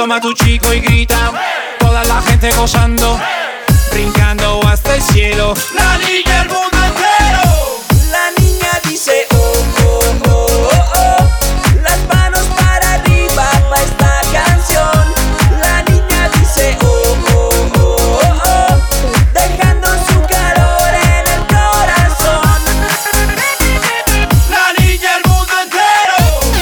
Toma tu chico y grita, toda la gente gozando, brincando hasta el cielo. La niña el mundo entero. La niña dice oh, oh, oh, oh, oh. Las manos para arriba pa' esta canción. La niña dice oh, oh, oh, oh, oh. Dejando su calor en el corazón. La niña el mundo entero.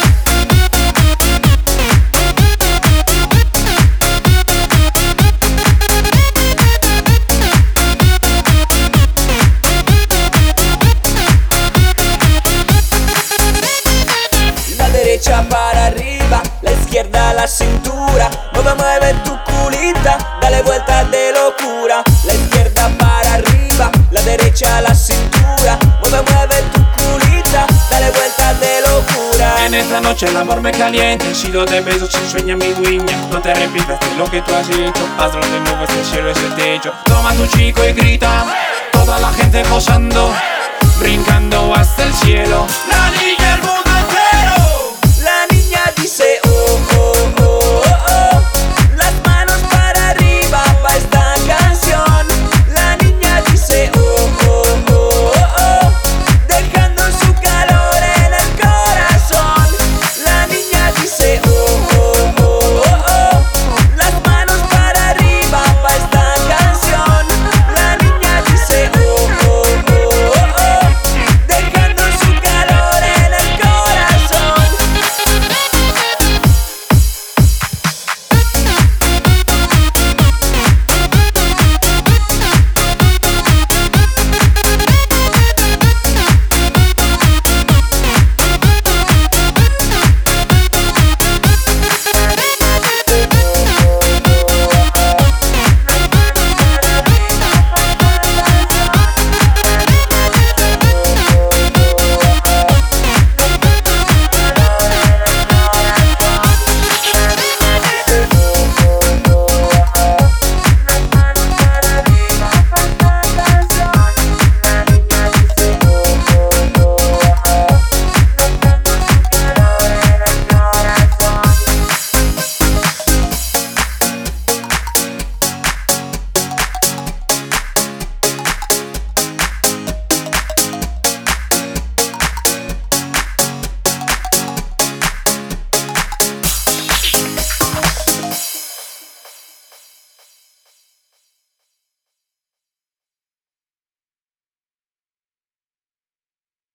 La derecha para arriba, la izquierda a la cintura. Mueve tu culita, dale vueltas de locura. La izquierda para arriba, la derecha a la cintura. Mueve tu culita, dale vueltas de locura. En esta noche el amor me calienta, he sido de besos sin sueña mi dueña. No te arrepientas de lo que tú has hecho, hazlo de nuevo, este cielo es el techo. Toma tu chico y grita, toda la gente gozando, brincando hasta el cielo. La niña